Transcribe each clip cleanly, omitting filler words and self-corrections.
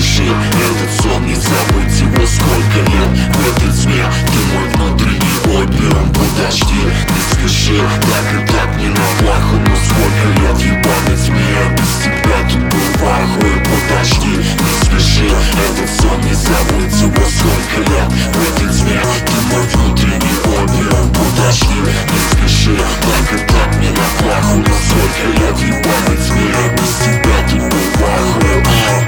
спеши, этот сон не забыть его сколько лет. В этой тьме ты мой внутренний опиум. Подожди, не спеши, так и так не на плаху. Но сколько лет в ебаной тьме, без тебя тут был в ахуе. Подожди, не спеши, этот сон не забыть его сколько лет. В этой тьме ты мой внутренний опиум. Подожди, не спеши, так и так не на плаху. Но сколько лет в ебаной тьме, без тебя тут был в ахуе.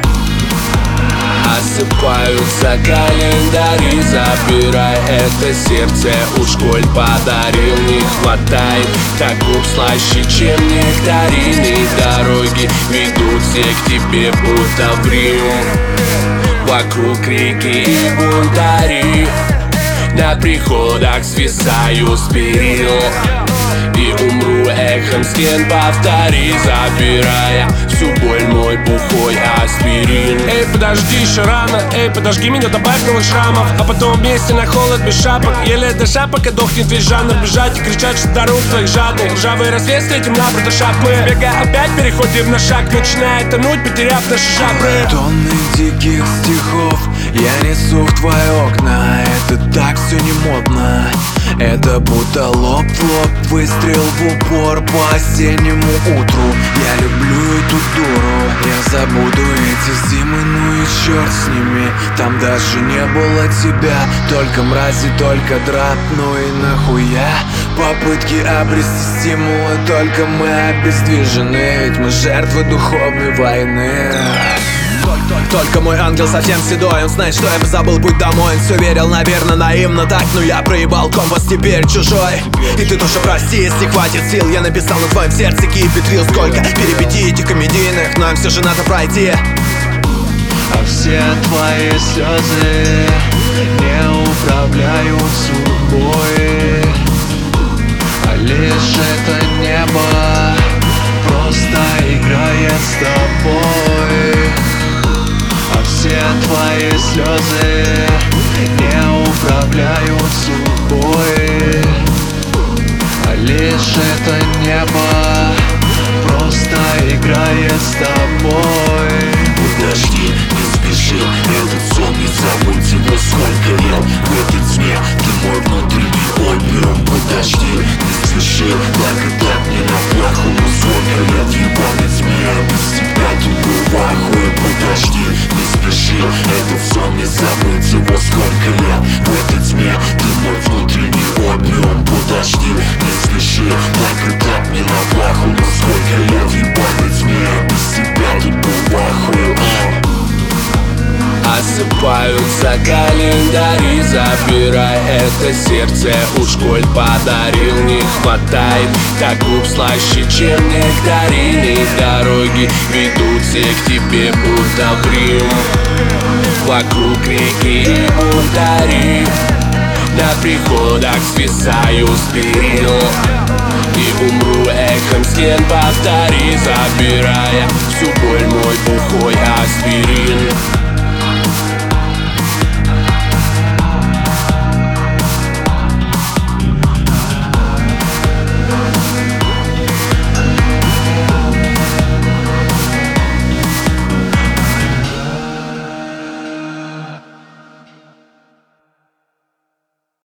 Осыпаются календари, забирай это сердце, уж коль подарил, не хватает. Так губ слаще, чем нектарины. Дороги ведут всех к тебе, будто в Рим. Вокруг реки и бунтари, на приходах свисаю с перил и умру эхом стен, повтори, забирая всю боль мой бухой аспирин. Эй, подожди, еще рано, эй, подожги меня, добавь новых шрамов. А потом вместе на холод без шапок, еле дыша, пока дохнет весь жанр. Бежать и кричать, что до рук твоих жадных. Ржавый рассвет, встретим на брудершафт. Мы, бегая опять, переходим на шаг, начинает тонуть, потеряв наши жабры. Тонны диких стихов я несу в твои окна. Это так все не модно. Это будто лоб в лоб, выстрел в упор по осеннему утру. Я люблю эту дуру. Я забуду эти зимы, ну и черт с ними. Там даже не было тебя, только мрази, только драп. Ну и нахуя попытки обрести стимулы, только мы обездвижены, ведь мы жертвы духовной войны. Только мой ангел совсем седой, он знает, что я бы забыл путь домой. Он все верил, наверное, наивно так, но я проебал компас, теперь чужой. И ты тоже прости, если хватит сил. Я написал на твоем сердце кипятрил. Сколько перипетий этих комедийных, но им все же надо пройти. А все твои слезы не управляют судьбой, а лишь это небо просто играет с тобой. Все твои слезы не управляют судьбой, а лишь это небо просто играет с тобой. Подожди, не спеши, этот сон не забыть его сколько лет. В этой тьме ты мой внутренний опиум. Подожди, не спеши, так и так не на плаху. Но сколько лет в ебаной тьме, без тебя тут был в ахуе. Подожди, не спеши, этот сон не забыть его сколько лет. В этой тьме ты мой внутренний опиум. Подожди, не спеши, так и так не на плаху. Но сколько лет в ебаной тьме, без тебя тут был в ахуе. Осыпаются календари, забирай это сердце, уж коль подарил, не хватает. Так губ слаще, чем нектарины. Дороги ведут всех к тебе, будто в Рим. Вокруг реки и бунтари, на приходах свисаю с перил и умру эхом стен, повтори, забирая всю боль мой бухой аспирин.